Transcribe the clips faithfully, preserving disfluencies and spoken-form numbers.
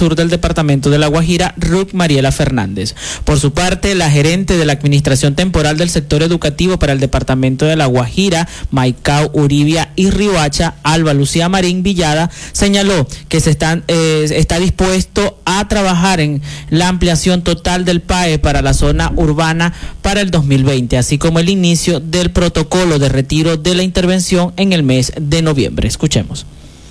sur del departamento de La Guajira, Ruth Mariela Fernández. Por su parte, la gerente de la Administración Temporal del Sector Educativo para el departamento de La Guajira, Maicao, Uribia y Riohacha, Alba Lucía Marín Villada, señaló que se están, eh, está dispuesto a trabajar en la ampliación total del P A E para la zona urbana para el dos mil veinte, así como el inicio del protocolo de retiro de la intervención en el mes de noviembre. Escuchemos.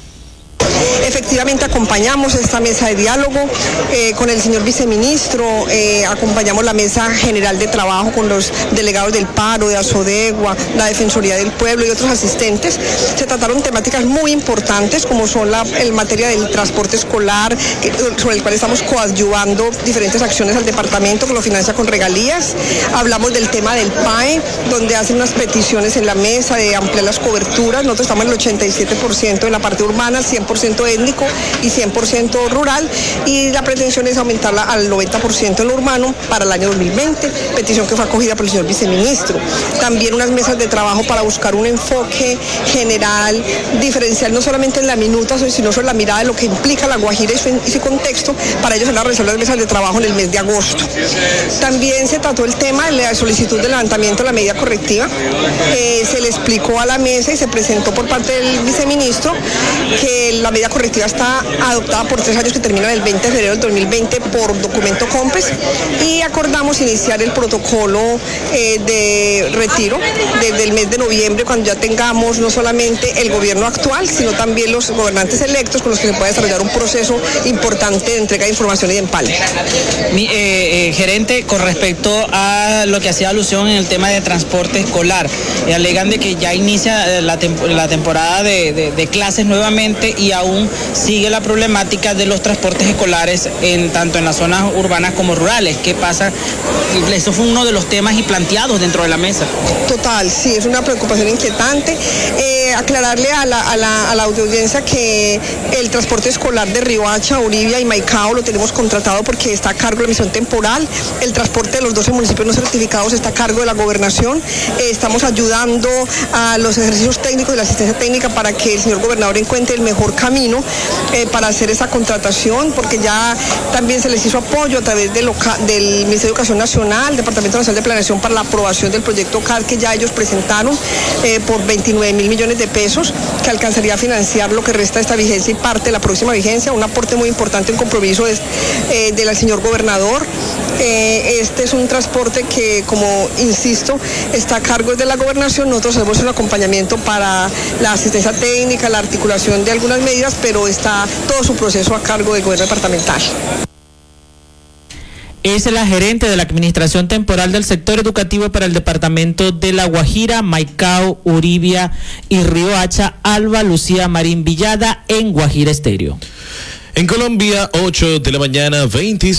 Efectivamente acompañamos esta mesa de diálogo eh, con el señor viceministro, eh, acompañamos la mesa general de trabajo con los delegados del paro, de Asodegua, la Defensoría del Pueblo y otros asistentes. Se trataron temáticas muy importantes como son la el materia del transporte escolar, que, sobre el cual estamos coadyuvando diferentes acciones al departamento que lo financia con regalías. Hablamos del tema del P A E, donde hacen unas peticiones en la mesa de ampliar las coberturas. Nosotros estamos en el ochenta y siete por ciento en la parte urbana, cien por ciento étnico y cien por ciento rural, y la pretensión es aumentarla al noventa por ciento en lo urbano para el año dos mil veinte, petición que fue acogida por el señor viceministro. También unas mesas de trabajo para buscar un enfoque general, diferencial no solamente en la minuta, sino sobre la mirada de lo que implica La Guajira y su, y su contexto. Para ello se van a realizar las mesas de trabajo en el mes de agosto. También se trató el tema de la solicitud de levantamiento de la medida correctiva. Eh, se le explicó a la mesa y se presentó por parte del viceministro que la medida correctiva está adoptada por tres años que terminan el veinte de febrero del dos mil veinte por documento COMPES, y acordamos iniciar el protocolo eh, de retiro desde el mes de noviembre, cuando ya tengamos no solamente el gobierno actual, sino también los gobernantes electos con los que se pueda desarrollar un proceso importante de entrega de información y de empalme. Mi, eh, eh, gerente, con respecto a lo que hacía alusión en el tema de transporte escolar, eh, alegan de que ya inicia la, temp la temporada de, de, de clases nuevamente y aún sigue la problemática de los transportes escolares en tanto en las zonas urbanas como rurales. ¿Qué pasa? Eso fue uno de los temas y planteados dentro de la mesa. Total, sí, es una preocupación inquietante. Eh, aclararle a la, a, la, a la audiencia que el transporte escolar de Riohacha, Uribia y Maicao lo tenemos contratado porque está a cargo de la misión temporal. El transporte de los doce municipios no certificados está a cargo de la gobernación. Eh, estamos ayudando a los ejercicios técnicos y la asistencia técnica para que el señor gobernador encuentre el mejor camino eh, para hacer esa contratación, porque ya también se les hizo apoyo a través de loca del Ministerio de Educación Nacional, Departamento Nacional de Planeación, para la aprobación del proyecto C A R que ya ellos presentaron eh, por veintinueve mil millones de pesos, que alcanzaría a financiar lo que resta de esta vigencia y parte de la próxima vigencia, un aporte muy importante, un compromiso de, eh, del señor gobernador. Eh, este es un transporte que, como insisto, está a cargo de la gobernación. Nosotros hacemos un acompañamiento para la asistencia técnica, la articulación de algunas medidas, pero está todo su proceso a cargo del gobierno departamental. Es la gerente de la Administración Temporal del Sector Educativo para el departamento de La Guajira, Maicao, Uribia y Riohacha, Alba Lucía Marín Villada, en Guajira Estéreo. En Colombia, ocho de la mañana, veintiséis